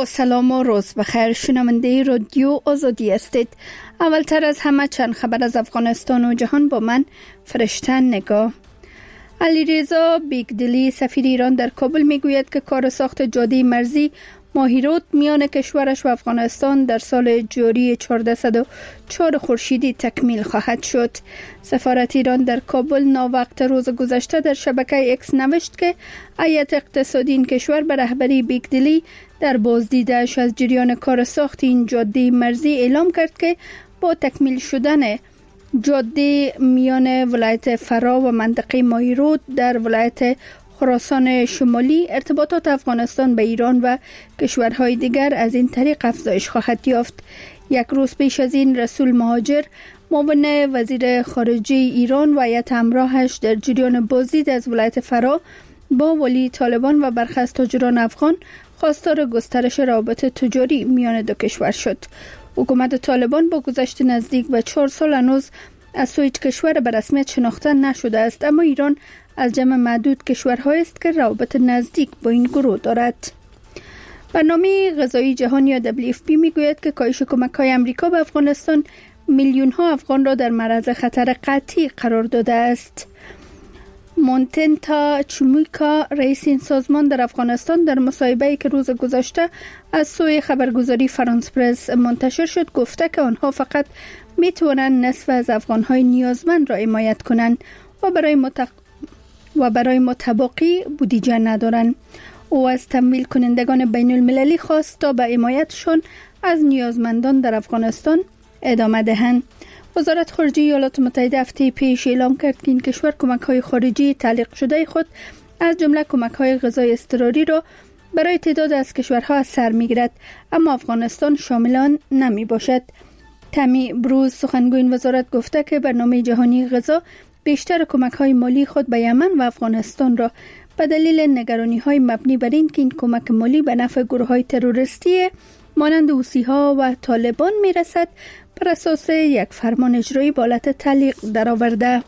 با سلام و روز بخیر. شنونده رادیو آزادی هستید. اولتر از همه چند خبر از افغانستان و جهان با من فرشته نگاه. علیرضا بیگدلی سفیر ایران در کابل میگوید که کار ساخت جاده مرزی ماهیرود میان کشورش و افغانستان در سال جاری 1404 خورشیدی تکمیل خواهد شد. سفارت ایران در کابل ناوقت روز گذشته در شبکه اکس نوشت که هیئت اقتصادی این کشور به رهبری بیگدلی در بازدیدش از جریان کار ساخت این جاده مرزی اعلام کرد که با تکمیل شدن جاده میان ولایت فرا و منطقه ماهیرود در ولایت خراسان شمالی، ارتباطات افغانستان به ایران و کشورهای دیگر از این طریق افزایش خواهد یافت. یک روز پیش از این رسول مهاجر معاون وزیر خارجه ایران و هیئت همراهش در جریان بازدید از ولایت فرا با ولی طالبان و برخی از تاجران افغان خواستار گسترش روابط تجاری میان دو کشور شد. حکومت طالبان با گذشت نزدیک به 4 سال هنوز از سوی کشور به رسمیت شناخته نشده است، اما ایران از جمع معدود کشورهایی است که روابط نزدیک با این گروه دارد. برنامه غذایی جهانی یا WFP میگوید که کاهش کمک‌های آمریکا به افغانستان میلیون‌ها افغان را در معرض خطر قطعی قرار داده است. مونتنتا چومیکا رئیس این سازمان در افغانستان در مصاحبه‌ای که روز گذشته از سوی خبرگزاری فرانس پرس منتشر شد گفته که آنها فقط میتوانند نصف از افغان‌های نیازمند را حمایت کنند و برای متباقی بودجه ندارند. او از تمویل کنندگان بین المللی خواست تا به حمایتشان از نیازمندان در افغانستان ادامه دهند. وزارت خارجه ایالات متحده هفته پیش اعلام کرد که این کشور کمک‌های خارجی تعلیق شده خود از جمله کمک‌های غذایی اضطراری را برای تعداد از کشورها از سر می‌گیرد، اما افغانستان شامل آن نمی‌باشد. تامی بروز سخنگوی این وزارت گفته که برنامه جهانی غذا بیشتر کمک‌های مالی خود به یمن و افغانستان را به دلیل نگرانی‌های مبنی بر این که این کمک مالی به نفع گروه‌های تروریستی مانند حوثی‌ها و طالبان می‌رسد بر اساس یک فرمان اجرایی به حالت تعلیق درآورده.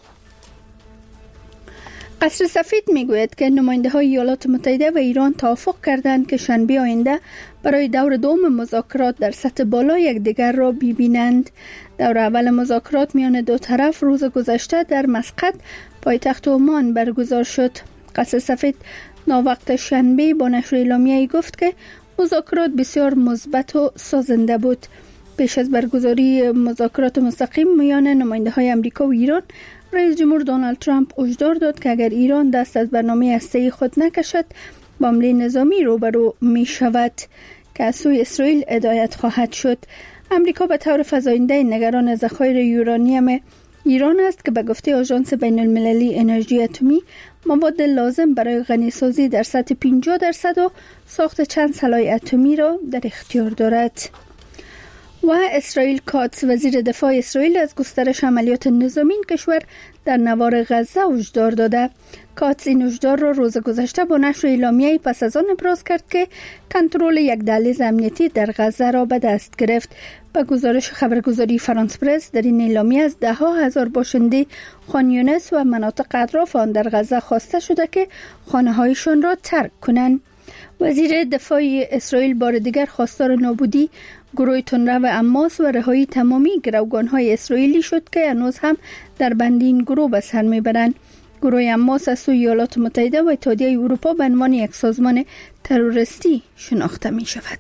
قصر سفید میگوید که نماینده‌های ایالات متحده و ایران توافق کردند که شنبه آینده برای دور دوم مذاکرات در سطح بالا یکدیگر را ببینند. دور اول مذاکرات میان دو طرف روز گذشته در مسقط پایتخت عمان برگزار شد. قصر سفید ناوقت شنبه با نشر اعلامیه‌ای گفت که مذاکرات بسیار مثبت و سازنده بود. پیش از برگزاری مذاکرات مستقیم میان نماینده‌های آمریکا و ایران، رئیس جمهور دونالد ترامپ هشدار داد که اگر ایران دست از برنامه هسته‌ای خود نکشد با حمله نظامی روبرو می شود که از سوی اسرائیل هدایت خواهد شد. آمریکا به طور فزاینده نگران ذخایر یورانیم ایران است که به گفته آژانس بین المللی انرژی اتمی مواد لازم برای غنیسازی در سطح 50% و ساخت چند سلاح اتمی را در اختیار دارد. و اسرائیل کاتس وزیر دفاع اسرائیل از گسترش عملیات نظامی این کشور در نوار غزه هشدار داده. کاتس این هشدار را روز گذشته با نشر اعلامیه‌ای پس از آن ابراز کرد که کنترل یک دهلیز امنیتی در غزه را به دست گرفت. به گزارش خبرگزاری فرانس پرس در این اعلامیه از ده‌ها هزار باشنده خان یونس و مناطق اطراف آن در غزه خواسته شده که خانه‌هایشان را ترک کنند. وزیر دفاع اسرائیل بار دیگر خواستار نابودی گروه تندرو حماس و رهایی تمامی گروگان‌های اسرائیلی شد که هنوز هم در بند این گروه به سر میبرند. گروه حماس از سوی ایالات متحده و اتحادیه اروپا به عنوان یک سازمان تروریستی شناخته می شود.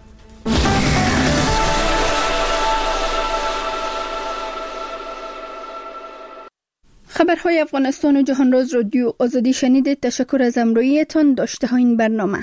خبرهای افغانستان و جهان روز رادیو آزادی شنیدید. تشکر از همراهیتان. داشته ها این برنامه.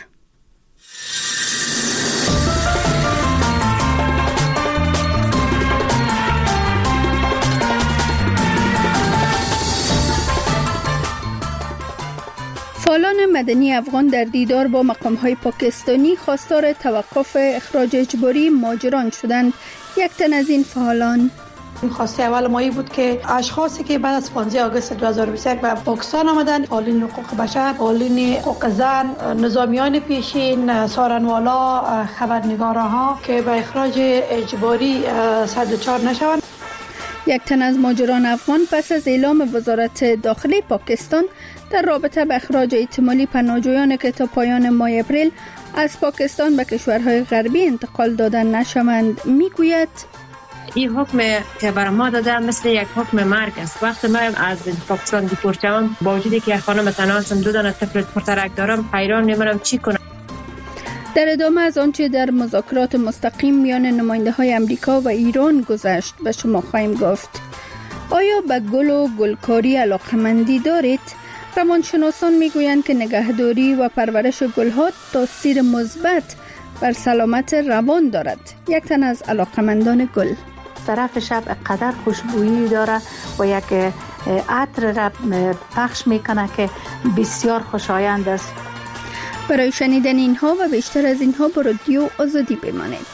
فعالان مدنی افغان در دیدار با مقام‌های پاکستانی خواستار توقف اخراج اجباری مهاجران شدند. یک تن از این فعالان خواسته اول مایی بود که اشخاصی که بعد از 15 آگوست 2021 به پاکستان آمدند، فعالین حقوق بشر، فعالین حقوق زن، نظامیان پیشین، سارنوالا، خبرنگارها که به اخراج اجباری صد دچار نشوند. یک تن از مهاجران افغان پس از اعلام وزارت داخلی پاکستان در رابطه با اخراج احتمالی پناهجویان که تا پایان ماه اپریل از پاکستان به کشورهای غربی انتقال داده نشوند میگوید این حکم که بر ما داده مثل یک حکم مرگ است. وقتی ما از پاکستان دیپورت شوم، با وجودی که خانم تنها هستم، 2 دانه طفل پرترک دارم، حیران میمونم چی کنم. در ادامه از آنچه در مذاکرات مستقیم میان نماینده‌های امریکا و ایران گذشت به شما خواهیم گفت. آیا به گل و گلکاری علاقه‌مندی دارید؟ روانشناسان میگویند که نگهداری و پرورش گلها تاثیر مثبت بر سلامت روان دارد. یک تن از علاقه‌مندان گل: طرف شب قدر خوشبویی داره و یک عطر را پخش میکنه که بسیار خوشایند است. برای شنیدن اینها و بیشتر از اینها با رادیو آزادی بمانید.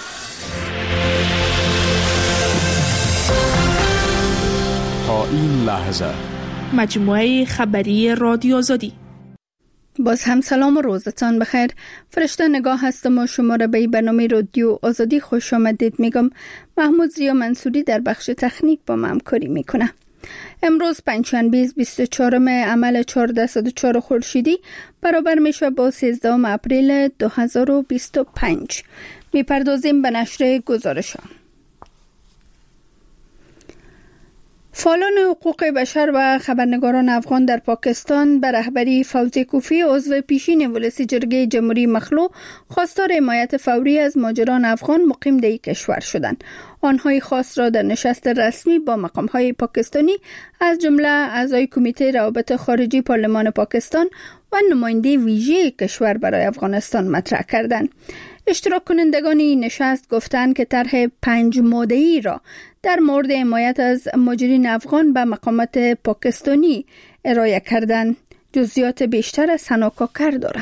تا این لحظه مجموعه خبری رادیو آزادی. باز هم سلام و روزتان بخیر. فرشته نگاه هستم و شما را به برنامه رادیو آزادی خوش آمدید میگم. محمود زیا منصوری در بخش تکنیک با من همکاری میکنه. امروز پنجشنبه 24 عمل 1404 خورشیدی برابر میشه با 13 اپریل 2025. میپردازیم به نشر گزارش‌ها. فعالان حقوق بشر و خبرنگاران افغان در پاکستان به رهبری فوزی کوفی عضو پیشین ولسی جرگه جمهوری مخلوع خواستار حمایت فوری از مهاجران افغان مقیم در کشور شدند. آنهای خاص را در نشست رسمی با مقام‌های پاکستانی از جمله اعضای کمیته روابط خارجی پارلمان پاکستان و نماینده ویژه کشور برای افغانستان مطرح کردند. اشتراک کنندگان این نشست گفتند که طرح 5 ماده‌ای را در مورد حمایت از مهاجرین افغان به مقامات پاکستانی ارائه کردند. جزئیات بیشتر از حنا کاکر داره.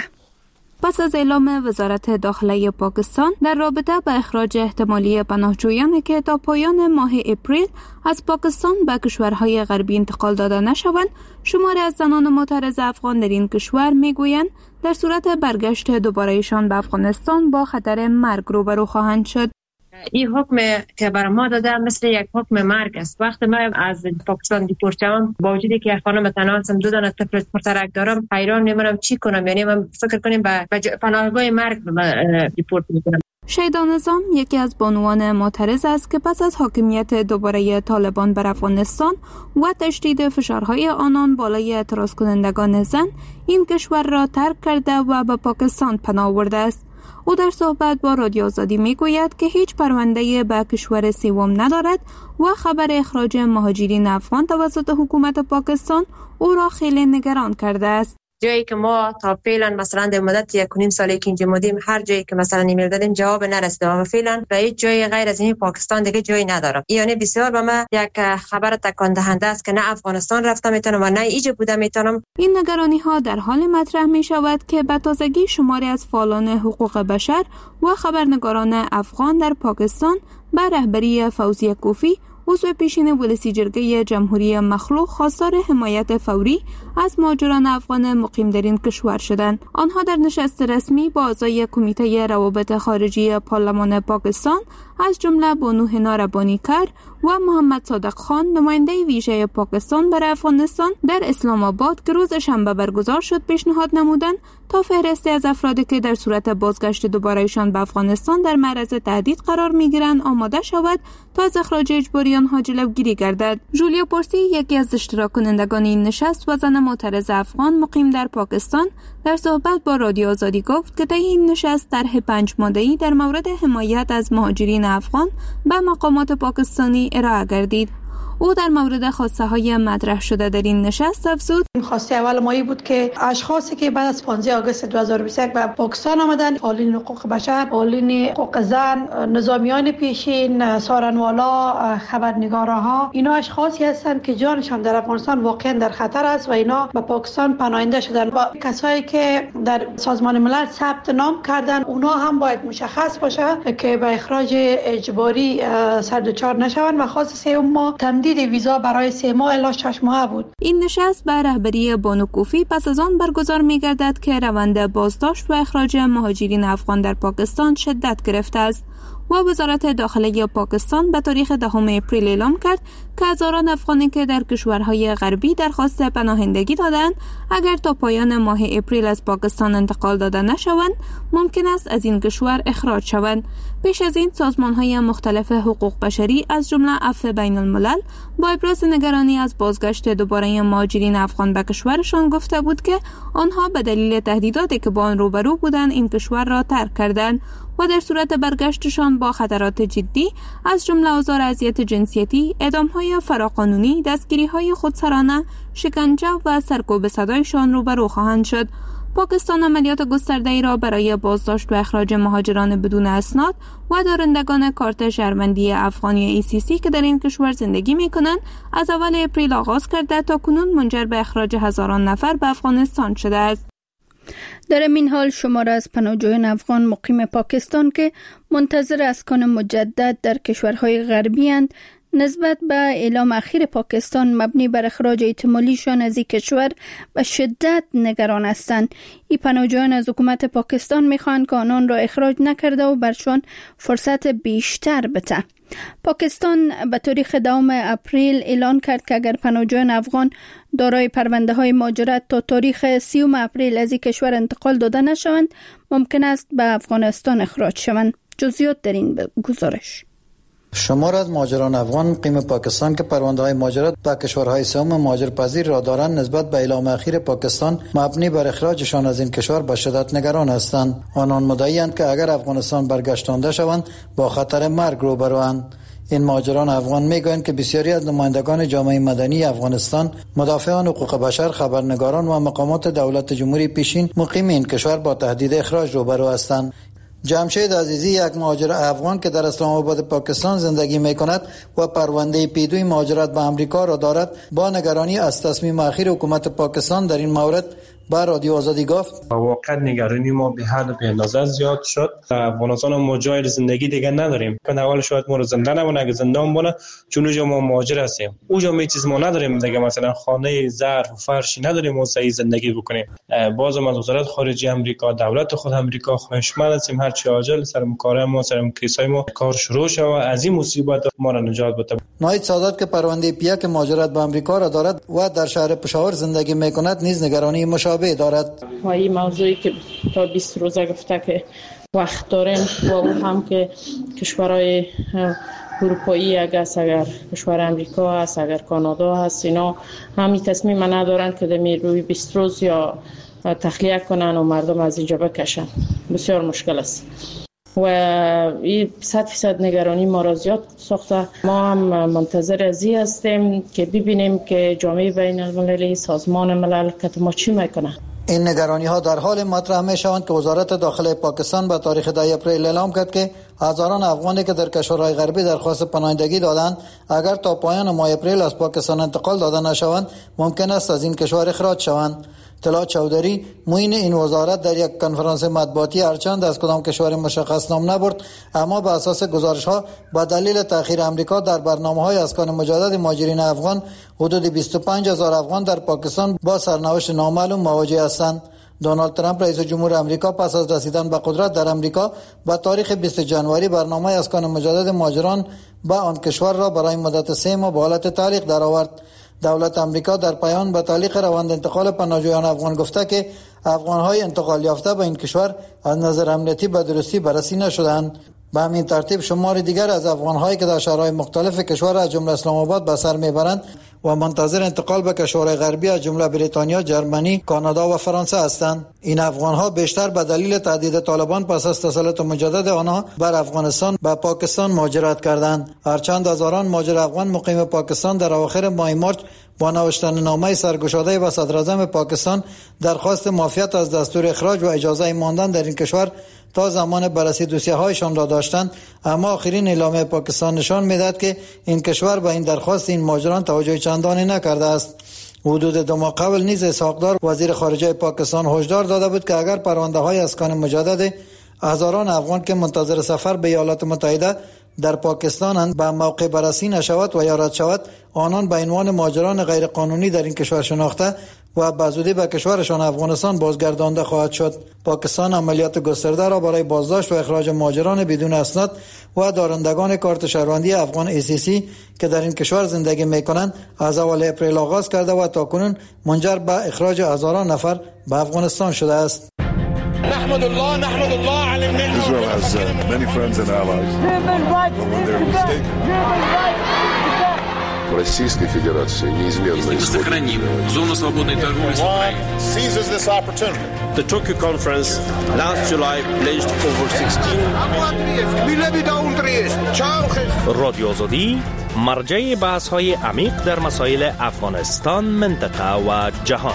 پس از اعلام وزارت داخلی پاکستان در رابطه با اخراج احتمالی پناهجویان که تا پایان ماه اپریل از پاکستان به کشورهای غربی انتقال داده نشوند، شماری از زنان معترض افغان در این کشور میگویند در صورت برگشت دوبارهشان به افغانستان با خطر مرگ روبرو خواهند شد. این حکم که بر ما داده مثل یک حکم مرگ است. وقتی ما از پاکستان دیپورت شوم، با وجودی که خانم تنها هستم، 2 دانه طفل پرترک دارم، حیران میمونم چی کنم. یعنی من فکر کنیم به پناهگاه مرگ دیپورت میکنم. شیدا نظام یکی از بانوان معترض است که پس از حاکمیت دوباره طالبان بر افغانستان و تشدید فشارهای آنان بالای اعتراض کنندگان زن این کشور را ترک کرده و به پاکستان پناه برده است. او در صحبت با رادیو آزادی میگوید که هیچ پرونده به کشور سوم ندارد و خبر اخراج مهاجرین افغان توسط حکومت پاکستان او را خیلی نگران کرده است. جایی که ما تا فعلا مثلا در مدت 1.5 سالی که اینجا بودیم، هر جایی که مثلا ایمیل دادیم جواب نرسیده و فعلا به هیچ جای غیر از این پاکستان دیگه جایی ندارم. یعنی بسیار به ما یک خبر تکان دهنده است که نه افغانستان رفتم میتونم و نه اینجا بودم میتونم. این نگرانی ها در حال مطرح می شود که به تازگی شماری از فعالان حقوق بشر و خبرنگاران افغان در پاکستان به رهبری فوزی کوفی عضو پیشین ولسی جرگه جمهوری مخلوع خواستار حمایت فوری از مهاجران افغان مقیم در این کشور شدند. آنها در نشست رسمی با اعضای کمیته روابط خارجی پارلمان پاکستان از جمله بانو حنا ربانیکر و محمد صادق خان نماینده ویژه پاکستان برای افغانستان در اسلام آباد که روز شنبه برگزار شد پیشنهاد نمودند تا فهرستی از افرادی که در صورت بازگشت دوبارهشان به افغانستان در معرض تهدید قرار میگیرند آماده شود تا از اخراج اجباری آنها جلوگیری گردد. جولیا پورسی یکی از اشتراک کنندگان این نشست و زن معترض افغان مقیم در پاکستان در صحبت با رادیو آزادی گفت که طی این نشست طرح 5 ماده‌ای در مورد حمایت از مهاجرین افغان به مقامات پاکستانی ارائه گردید. او در مورد خواسته های مطرح شده در این نشست افزود: خواسته اول ما بود که اشخاصی که بعد از 15 آگوست 2021 به پاکستان آمدن، فعالین حقوق بشر، فعالین حقوق زن، نظامیان پیشین، سارنوالا، خبرنگارها، اینا اشخاصی هستند که جانشان در افغانستان واقعا در خطر است و اینا به پاکستان پناهنده شدن. و کسایی که در سازمان ملل ثبت نام کردن، اونا هم باید مشخص باشه که به اخراج اجباری سردچار نشوند. و خاص سوم ما تمدید ویزا برای 3 ماه الی 6 ماه بود. این نشست به رهبری بانو کوفی پس از آن برگزار می‌گردد که روند بازداشت و اخراج مهاجرین افغان در پاکستان شدت گرفته است و وزارت داخلی پاکستان به تاریخ 10 اپریل اعلام کرد که هزاران افغانی که در کشورهای غربی درخواست پناهندگی دادند اگر تا پایان ماه اپریل از پاکستان انتقال داده نشوند ممکن است از این کشور اخراج شوند. پیش از این سازمان‌های مختلف حقوق بشری از جمله عفو بین الملل با ابراز نگرانی از بازگشت دوباره مهاجرین افغان به کشورشان گفته بود که آنها به دلیل تهدیداتی که با آن روبرو بودند این کشور را ترک کردند و در صورت برگشتشان با خطرات جدی از جمله آزار اذیت جنسیتی، اعدام‌های فراقانونی، دستگیری‌های خودسرانه، شکنجه و سرکوب صدایشان روبرو خواهند شد. پاکستان عملیات گسترده‌ای را برای بازداشت و اخراج مهاجران بدون اسناد و دارندگان کارت شهروندی افغانی ACC که در این کشور زندگی می‌کنند از اول اپریل آغاز کرده تا کنون منجر به اخراج هزاران نفر به افغانستان شده است. در این حال شمار از پناهجویان افغان مقیم پاکستان که منتظر اسکان مجدد در کشورهای غربی اند نسبت به اعلام اخیر پاکستان مبنی بر اخراج احتمالیشان از این کشور به شدت نگران هستند. این پناهجویان از حکومت پاکستان میخواهند که آنان را اخراج نکرده و برشان فرصت بیشتر بده. پاکستان به تاریخ 2 اپریل اعلان کرد که اگر پناهجویان افغان دارای پرونده های مهاجرت تا تاریخ 30 اپریل از این کشور انتقال داده نشوند ممکن است به افغانستان اخراج شوند. جزئیات در این گزارش. شمار از مهاجران افغان مقیم پاکستان که پرونده‌های مهاجرت به کشورهای سوم مهاجرپذیر را دارند نسبت به اعلام اخیر پاکستان مبنی بر اخراجشان از این کشور به شدت نگران هستند. آنان مدعی‌اند که اگر افغانستان برگشتانده شوند با خطر مرگ روبروند. این مهاجران افغان میگویند که بسیاری از نمایندگان جامعه مدنی افغانستان، مدافعان حقوق بشر، خبرنگاران و مقامات دولت جمهوری پیشین مقیم این کشور با تهدید اخراج روبرو هستند. جمشید عزیزی یک مهاجر افغان که در اسلام آباد پاکستان زندگی می‌کند و پرونده پیدوی مهاجرت به آمریکا را دارد با نگرانی از تصمیم اخیر حکومت پاکستان در این مورد با رادیو آزادی گفت واقعا نگرانی ما به حد به اندازه زیاد شد. افغانستان ما جای زندگی دیگه نداریم. که اول شاید ما رو زنده نمونه، اگه زنده مونه چون اونجا ما مهاجر هستیم. اونجا می چیز ما نداریم دیگه، مثلا خانه، ظرف و فرشی نداریم و صحیح زندگی بکنیم. بازم از وزارت خارجه آمریکا، دولت خود آمریکا خواهشمند هستیم هر چه عاجل سر کار ما، سر کیسای ما کار شروع شود و از این مصیبت ما را نجات بده. نایت سادات که پرونده پیک مهاجرت به آمریکا را دارد و در شهر پشاور زندگی می‌کند نیز نگرانی مشابه دارد. و این موضوعی که تا 20 روزه گفته که وقت داریم و اون هم که کشورهای اروپایی اگر کشور امریکا هست، اگر کانادا هست، اینا همین تصمیم ندارن که در روی 20 روز یا تخلیه کنن و مردم از اینجا بکشن. بسیار مشکل است و این 100% نگرانی ما را زیاد ساخته. ما هم منتظر ازی هستیم که ببینیم که جامعه بین المللی، سازمان ملل که ما چی میکنه. این نگرانی ها در حال مطرح می شوند که وزارت داخله پاکستان به تاریخ 10 اپریل اعلام کرد که هزاران افغانی که در کشورهای غربی درخواست پناهندگی دادند اگر تا پایان ماه اپریل از پاکستان انتقال داده نشوند ممکن است از این کشور اخراج شوند. طلعت چودری معین این وزارت در یک کنفرانس مطبوعاتی هرچند از کدام کشور مشخص نام نبرد اما به اساس گزارش‌ها با دلیل تأخیر آمریکا در برنامه‌های اسکان مجدد مهاجرین افغان حدود 25,000 افغان در پاکستان با سرنوشت نامعلوم مواجه هستند. دونالد ترامپ رئیس جمهور آمریکا پس از رسیدن به قدرت در آمریکا با تاریخ 20 جنوری برنامه اسکان مجدد مهاجران به آن کشور را برای مدت 3 ماه به حالت تعلیق درآورد. دولت آمریکا در پایان به تعلیق روند انتقال پناهجویان افغان گفته که افغان‌های انتقال یافته به این کشور از نظر امنیتی به درستی بررسی نشدند. به همین ترتیب شمار دیگر از افغان‌هایی که در شهرهای مختلف کشور از جمله اسلام آباد به سر میبرند و منتظر انتقال به کشورهای غربی از جمله بریتانیا، جرمنی، کانادا و فرانسه هستند. این افغان‌ها بیشتر به دلیل تهدید طالبان پس از تسلط مجدد آنها بر افغانستان به پاکستان مهاجرت کردند. هرچند هزاران مهاجر افغان مقیم پاکستان در اواخر ماه مارس با نوشتن نامه سرگشاده و صدراعظم پاکستان درخواست معافیت از دستور اخراج و اجازه ماندن در این کشور تا زمان بررسی دوسیه‌هایشان را داشتند، اما آخرین اعلامیه پاکستان نشان می‌دهد که این کشور به این درخواست این مهاجران توجه چندانی نکرده است. حدود 2 ماه قبل نیز اسحاق‌دار وزیر خارجه پاکستان هشدار داده بود که اگر پرونده‌های اسکان مجدد هزاران افغان که منتظر سفر به ایالات متحده در پاکستانند به موقع بررسی نشود و یا رد شود آنان به عنوان مهاجران غیر قانونی در این کشور شناخته و به زودی به کشورشان افغانستان بازگردانده خواهد شد. پاکستان عملیات گسترده را برای بازداشت و اخراج مهاجران بدون اسناد و دارندگان کارت شهروندی افغان ACC که در این کشور زندگی می‌کنند از اول اپریل آغاز کرده و تاکنون منجر به اخراج هزاران نفر به افغانستان شده است. نحمد الله على النعمة. Israel has many friends and allies. When they're mistaken. Российской Федерации неизменно исходит. Зону свободной торговли с Украиной. Seizes this opportunity. The Tokyo conference last July pledged over 16. رادیو آزادی مرجع بحث‌های عمیق در مسائل افغانستان، منطقه و جهان.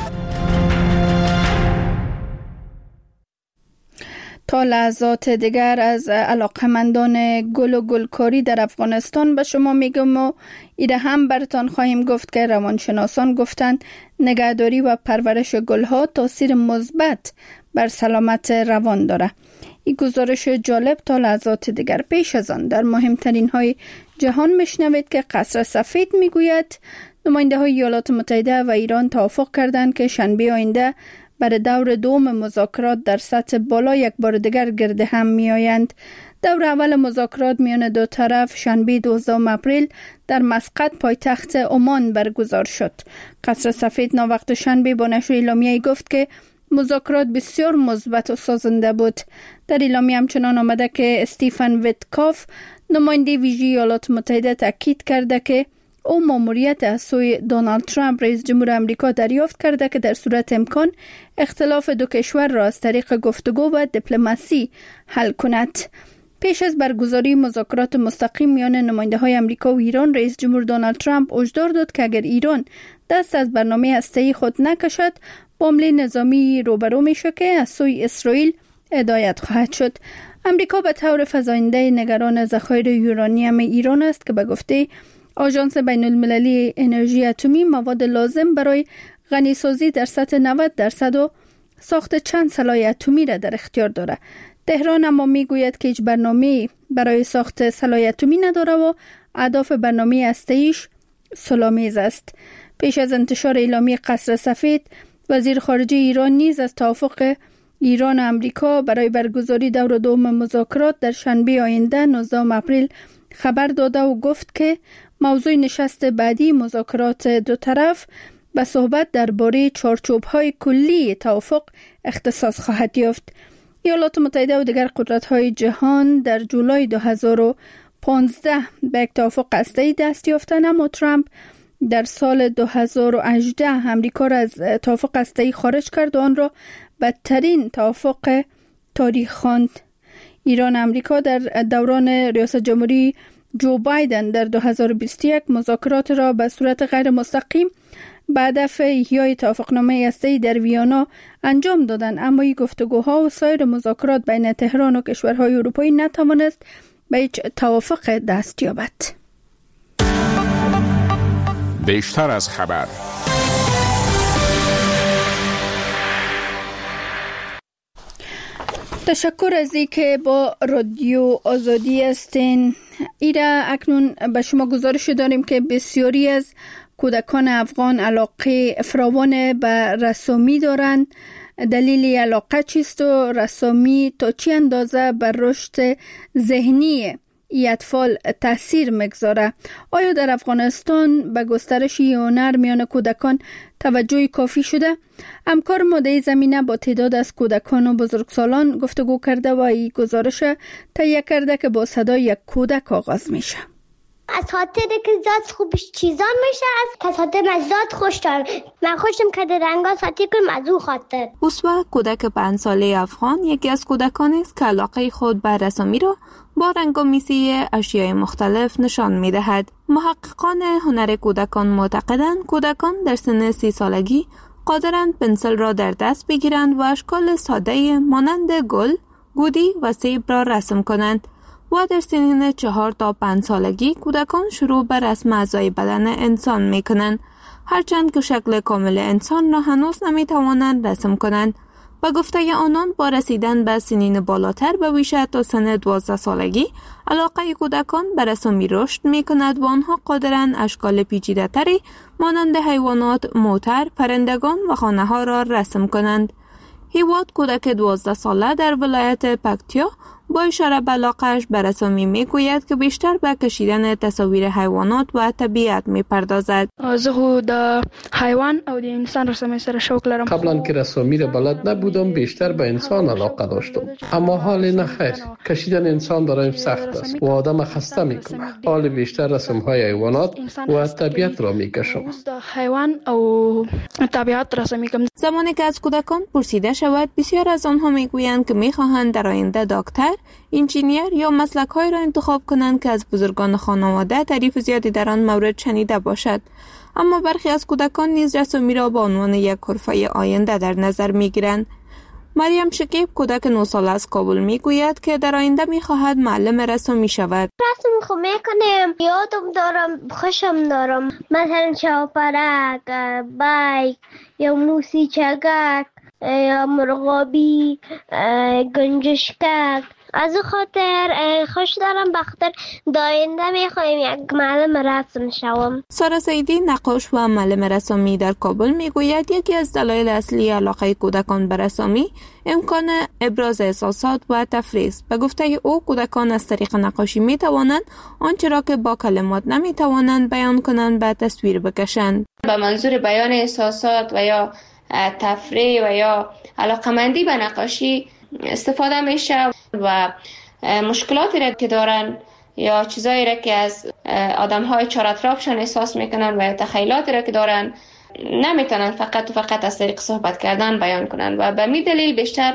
تا لحظات دیگر از علاقمندان گل و گلکاری در افغانستان به شما میگم و ایره هم براتان خواهیم گفت که روانشناسان گفتند نگهداری و پرورش گلها تاثیر مثبت بر سلامت روان داره. این گزارش جالب تا لحظات دیگر. پیش از آن در مهمترین های جهان میشنوید که قصر سفید میگوید نماینده های ایالات متحده و ایران توافق کردند که شنبه آینده برای دور دوم مذاکرات در سطح بالا یک بار دیگر گرد هم می آیند. دور اول مذاکرات میان دو طرف شنبه 12 اپریل در مسقط پایتخت عمان برگزار شد. قصر سفید ناوقت شنبه با نشر اعلامیه‌ای گفت که مذاکرات بسیار مثبت و سازنده بود. در اعلامیه همچنان آمده که استیفن ویتکاف نماینده ویژه ایالات متحده تاکید کرده که او ماموریت از سوی دونالد ترامپ رئیس جمهور آمریکا دریافت کرده که در صورت امکان اختلاف دو کشور را از طریق گفتگو و دیپلماسی حل کند. پیش از برگزاری مذاکرات مستقیم میان نماینده‌های آمریکا و ایران، رئیس جمهور دونالد ترامپ هشدار داد که اگر ایران دست از برنامه هسته‌ای خود نکشد، با حمله نظامی روبرو میشه که از سوی اسرائیل هدایت خواهد شد. آمریکا به طور فزاینده نگران ذخایر یورانیم ایران است که به گفته آژانس بین المللی انرژی اتمی مواد لازم برای غنیسازی در سطح 90% و ساخت چند سلاح اتمی را در اختیار دارد. تهران اما میگوید که هیچ برنامه برای ساخت سلاح اتمی ندارد و اهداف برنامه هسته‌ایش صلح‌آمیز است. پیش از انتشار اعلامیه قصر سفید، وزیر خارجه ایران نیز از توافق ایران و آمریکا برای برگزاری دور دوم مذاکرات در شنبه آینده 19 اپریل خبر داده و گفت که موضوع نشست بعدی مذاکرات دو طرف به صحبت درباره چارچوب‌های کلی توافق اختصاص خواهد یافت. ایالات متحده و دیگر قدرت‌های جهان در جولای 2015 به یک توافق هسته‌ای دست یافتند، اما ترامپ در سال 2018 آمریکا را از توافق هسته‌ای خارج کرد و آن را بدترین توافق تاریخ خواند. ایران و آمریکا در دوران ریاست جمهوری جو بایدن در 2021 مذاکرات را به صورت غیر مستقیم به هدف احیای توافقنامه هسته‌ای در ویانا انجام دادند، اما این گفتگوها و سایر مذاکرات بین تهران و کشورهای اروپایی نتوانست به هیچ توافق دست یابد. بیشتر از خبر. تشکر از اینکه با رادیو آزادی هستین. ایره اکنون به شما گزارش داریم که بسیاری از کودکان افغان علاقه فراوان به رسامی دارند. دلیل علاقه چیست و رسامی تا چی اندازه بر رشد ذهنی ای اطفال تاثیر میگذاره؟ آیا در افغانستان به گسترش این هنر میان کودکان توجه کافی شده؟ همکار ما در زمینه با تعداد از کودکان و بزرگسالان گفتگو کرده و این گزارش تهیه کرده که با صدای یک کودک آغاز میشه. از خاطر که زیاد خوبش چیزان میشه، از خاطر من زیاد خوش دارم. من خوشم که در رنگا ساتی کنم از اون خاطر. اسوا کودک 5 ساله افغان یکی از کودکانی است که علاقه خود به رسامی را با رنگامیزی اشیاء مختلف نشان میدهد. محققان هنر کودکان معتقدند کودکان در سن 30 سالگی قادرند پنسل را در دست بگیرند و اشکال ساده مانند گل، گودی و سیب را رسم کنند. و در سنین 4 تا 5 سالگی کودکان شروع به رسم اعضای بدن انسان می کنند، هرچند که شکل کامل انسان را هنوز نمی توانند رسم کنند. و گفته آنان با رسیدن به سنین بالاتر به بیش تا سن 12 سالگی علاقه کودکان به رسامی رشد می کند و آنها قادرند اشکال پیچیده تری مانند حیوانات، موتر، پرندگان و خانه ها را رسم کنند. هیواد کودک 12 ساله در ولایت پکتیا با اشاره به علاقه‌اش به رسامی میگوید که بیشتر به کشیدن تصاویر حیوانات و طبیعت میپردازد. زه خو د حیوان او د انسان رسامی سره شوق لرم. قبلا که رسامی را بلد نبودم، بیشتر به انسان علاقه داشتم، اما حال نخیر. کشیدن انسان برایم سخت است و آدم خسته میکنه. حال بیشتر رسم های حیوانات و طبیعت را میکشم. حیوان او طبیعت رسامی کنم. زمانی که از کودکان پرسیده شود، بسیار از آنها میگویند که میخواهند در آینده دکتر، انجینیر یا مسلک‌های را انتخاب کنند که از بزرگان خانواده تعریف زیادی در آن مورد شنیده باشد. اما برخی از کودکان نیز رسامی را به عنوان یک حرفه آینده در نظر میگیرند. مریم شکیب کودک 9 ساله از کابل میگوید که در آینده میخواهد معلم رسامی شود. رسم خو میکنم، یادم دارم، خوشم دارم، مثلا چاپرک، بایک یا موسیچگک یا مرغابی، گنجشکک. از خاطر خوش دارم، بخاطر داینده میخوایم یک معلم رسم شوم. سارا سیدی نقاش و معلم رسامی در کابل میگوید یکی از دلایل اصلی علاقه کودکان به رسامی امکان ابراز احساسات و تفریح است. به گفته او کودکان از طریق نقاشی میتوانند آنچه را که با کلمات نمیتوانند بیان کنند به تصویر بکشند. به منظور بیان احساسات و یا تفریح و یا علاقمندی به نقاشی استفاده میشه و مشکلاتی را که دارن یا چیزایی را که از آدم‌های چهار اطرافشان احساس میکنن و یا تخیلاتی را که دارن نمیتونن فقط از طریق صحبت کردن بیان کنن و به می دلیل بیشتر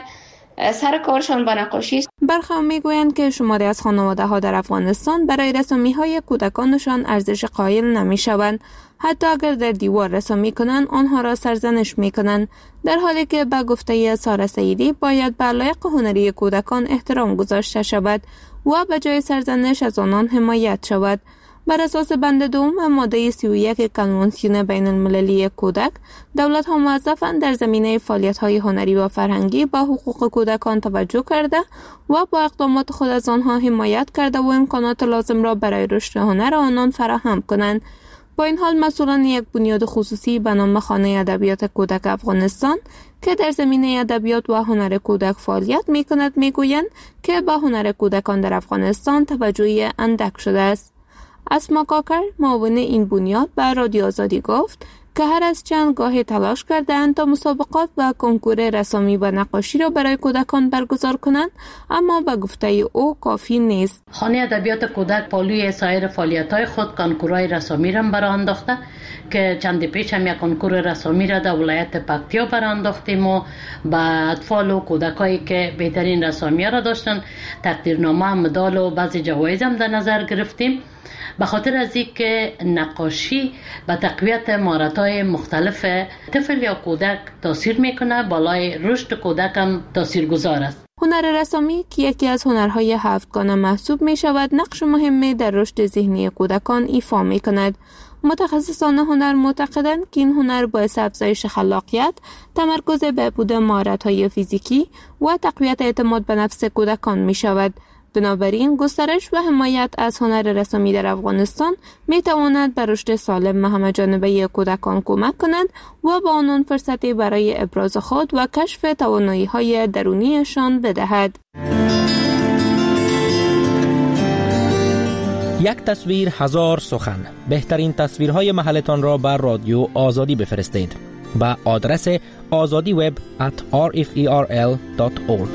سر کارشان با نقاشی است. برخی میگویند که شماری از خانواده‌ها در افغانستان برای رسامی‌های کودکانشان ارزش قائل نمی‌شوند. حتی اگر در دیوار رسامی کنند آنها را سرزنش می‌کنند، در حالی که به گفته سارا سیدی باید به علایق هنری کودکان احترام گذاشته شود و به جای سرزنش از آنان حمایت شود. بر اساس بند دوم ماده 31 کنوانسیون بین المللی کودک، دولت‌ها موظفند در زمینه فعالیت‌های هنری و فرهنگی به حقوق کودکان توجه کرده و با اقدامات خود از آنها حمایت کرده و امکانات لازم را برای رشد هنر آنان فراهم کنند. با این حال مسئولان یک بنیاد خصوصی به نام خانه ادبیات کودک افغانستان که در زمینه ادبیات و هنر کودک فعالیت می‌کند میگویند که به هنر کودکان در افغانستان توجه اندک شده است. اسما کاکر معاون این بنیاد به رادیو آزادی گفت که هر از چند گاهی تلاش کردند تا مسابقات و کنکور رسامی و نقاشی را برای کودکان برگزار کنند، اما به گفته او کافی نیست. خانه ادبیات کودک پالوی سایر فعالیت‌های خود کنکورهای رسامی را برآورده انداخته که چند پیش هم یک کنکور رسامی را در ولایت پکتیا برآورده انداختیم و به اطفال و کودکایی که بهترین رسامی را داشتند تقدیرنامه، مدال و بعضی جوایز هم در نظر گرفتیم. به خاطر از اینکه نقاشی به تقویت مهارت‌های مختلف طفل یا کودک تاثیر میکنه، بالای رشد کودک هم تاثیرگذار است. هنر رسامی که یکی از هنرهای هفتگانه محسوب می شود، نقش مهمی در رشد ذهنی کودکان ایفا می کند. متخصصان هنر معتقدند که این هنر باعث افزایش خلاقیت، تمرکز بهبود مهارت‌های فیزیکی و تقویت اعتماد به نفس کودکان می شود. بنابراین گسترش و حمایت از هنر رسامی در افغانستان می تواند به رشد سالم و همه‌جانبه کودکان کمک کند و با آنان فرصتی برای ابراز خود و کشف توانایی‌های درونیشان بدهد. یک تصویر هزار سخن. بهترین تصویرهای محلتان را بر رادیو آزادی بفرستید به آدرس azadiweb@rferl.org.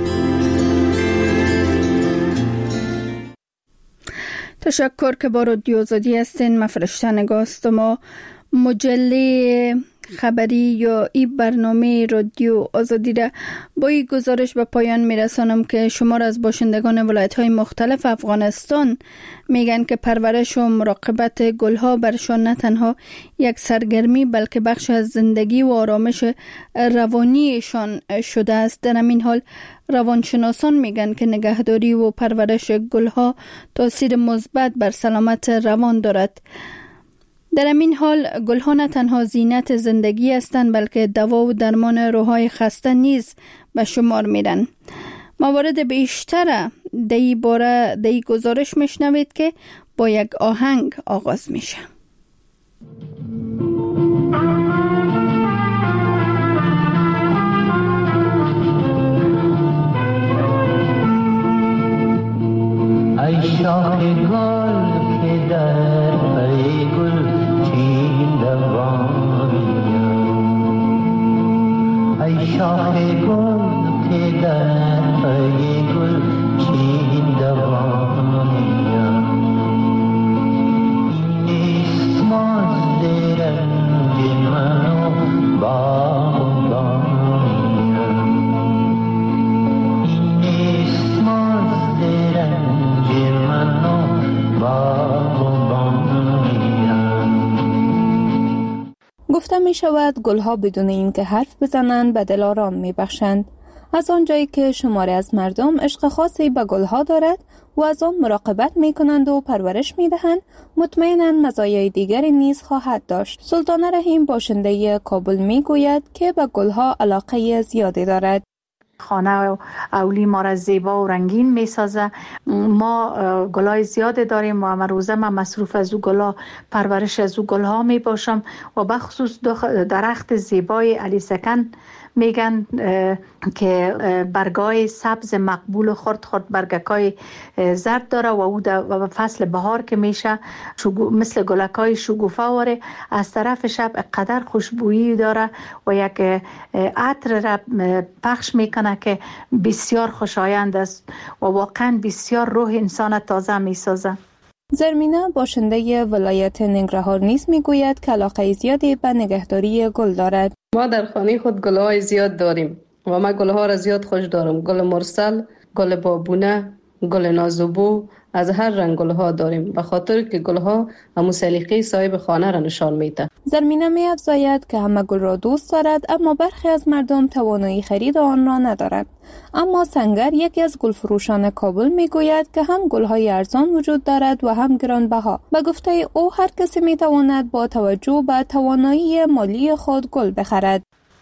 تشکر که با رادیو آزادی هستین. من فرشته نگاست. ما مجله خبری یا این برنامه رادیو آزادی را با این گزارش به پایان میرسانم که شمار از باشندگان ولایت‌های مختلف افغانستان میگن که پرورش و مراقبت گلها برشان نه تنها یک سرگرمی بلکه بخش از زندگی و آرامش روانیشان شده است. در همین حال روانشناسان میگن که نگهداری و پرورش گلها تاثیر مثبت بر سلامت روان دارد. در همین حال گلها نه تنها زینت زندگی هستند بلکه دوا و درمان روح‌های خسته نیز به شمار میرن. موارد بیشتر دی باره دی گزارش میشنوید که با یک آهنگ آغاز میشه. ای شاخ گل که در پی گل چین دوانیم، ای شاخ گل که در پی گل چین دوانیم، نیست ماند رنج من و باغبانیم، نیست ماند رنج من و باغبانیم. گفته می شود گلها بدون اینکه حرف بزنند به دل آرام می بخشند. از آنجایی که شماری از مردم عشق خاصی به گلها دارد و از آن مراقبت می کنند و پرورش می دهند، مطمئناً مزایای دیگری نیز خواهد داشت. سلطانه رحیم باشنده کابل می گوید که به گلها علاقه زیادی دارد. خانه و اولی ما را زیبا و رنگین می سازه. ما گلای زیاد داریم و همه روزه من مصروف از او گلا، پرورش از او گلها می باشم و بخصوص درخت زیبای علی سکن میگن که برگای سبز مقبول و خرد برگکای زرد داره و او در فصل بهار که میشه مثل گلکای شگوفه واره، از طرف شب قدر خوشبویی داره و یک عطر را پخش میکنه که بسیار خوشایند است و واقعا بسیار روح انسان تازه میسازه. زرمینه باشنده ولایت ننگرهار نیز میگوید که علاقه زیادی به نگهداری گل دارد. ما در خانه خود گلهای زیاد داریم و من گلها را زیاد خوش دارم. گل مرسل، گل بابونه، گل نازوبو، از هر رنگ گلها داریم به خاطر که گلها همون سلیقه صاحب خانه را نشان میده. زرمینه می افزاید که همه گل را دوست دارد اما برخی از مردم توانایی خرید آن را ندارد. اما سنگر یکی از گلفروشان کابل می گوید که هم گلهای ارزان وجود دارد و هم گرانبها. به گفته او هر کسی می تواند با توجه به توانایی مالی خود گل بخرد.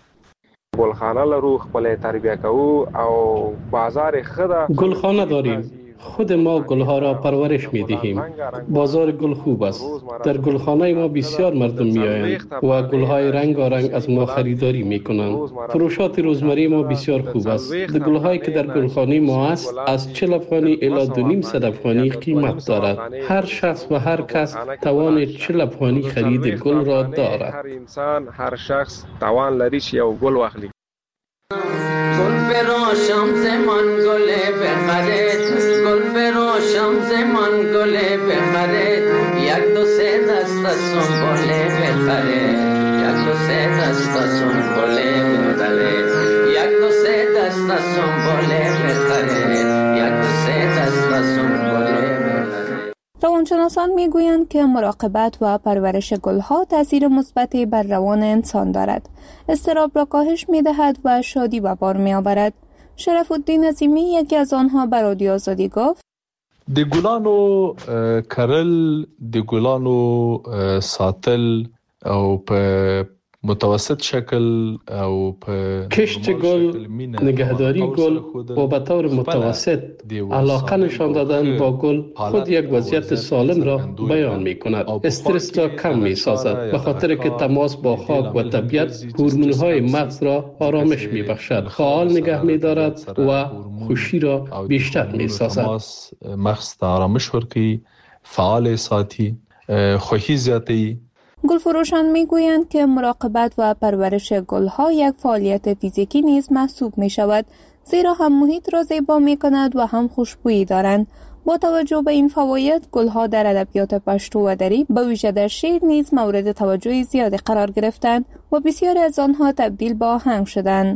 گلخانه لرو خپل تربیه کوو او بازار خدا گلخانه داریم. خود ما گلها را پرورش می دهیم. بازار گل خوب است. در گلخانه ما بسیار مردم می آیند و گلهای رنگارنگ از ما خریداری می کنند. فروشات روزمره ما بسیار خوب است. گلهایی که در گلخانه ما است از 40 افغانی الی 2.5 افغانی قیمت دارد. هر شخص و هر کس توان 40 افغانی خرید گل را دارد. هر انسان هر شخص توان لري چې یو گل واخلي. گل بروشم زمان گل بخرید، گل بروشم زمان گل بخرید، یک دو سه دست سنبل بخرید، یک دو سه دست سنبل بخرید، یک دو سه دست سنبل بخرید، یک دو سه دست سنبل بخرید. روانشناسان میگویند که مراقبت و پرورش گلها تاثیر مثبتی بر روان انسان دارد. اضطراب را کاهش می‌دهد و شادی به بار می‌آورد. شرف الدین عظیمی یکی از آنها به رادیو آزادی گفت: د ګلانو کرل، د ګلانو ساتل او په متوسط شکل او په کشت گل، نگهداری گل و به طور متوسط علاقه نشان دادن با گل خود یک وضعیت سالم را بیان می کند. استرس را کم می سازد به خاطر که تماس با خاک و طبیعت هورمون های مغز را آرامش می بخشد، فعال نگه می دارد و خوشی را بیشتر می سازد. مغز آرامش ورکی، فعال ساتی، خوشی زیاتی. گلفروشان میگویند که مراقبت و پرورش گلها یک فعالیت فیزیکی نیز محسوب می شود، زیرا هم محیط را زیبا می کند و هم خوشبویی دارند. با توجه به این فواید، گلها در ادبیات پشتو و دری به ویژه در شعر نیز مورد توجه زیادی قرار گرفتند و بسیاری از آنها تبدیل به آهنگ شدند.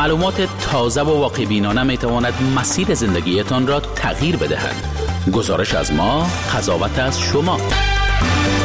معلومات تازه و واقع‌بینانه میتواند مسیر زندگیتان را تغییر بدهد. گزارش از ما، قضاوت از شما.